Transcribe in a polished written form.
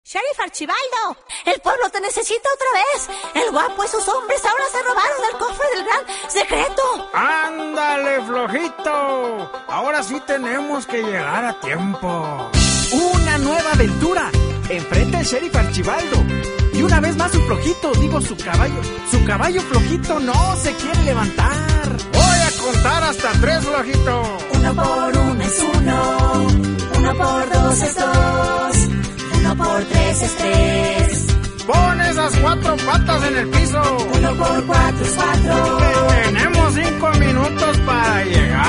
Sheriff Archibaldo, el pueblo te necesita otra vez. El guapo y sus hombres ahora se robaron el cofre del gran secreto. ¡Ándale, flojito! Ahora sí tenemos que llegar a tiempo. ¡Una nueva aventura! Enfrenta al Sheriff Archibaldo. Y una vez más su flojito, digo su caballo flojito no se quiere levantar. Voy a contar hasta 3, flojito. 1 por 1 es 1, 1 por 2 es 2, 1 por 3 es 3. Pon esas 4 patas en el piso. 1 por 4 es 4. Tenemos 5 minutos para llegar.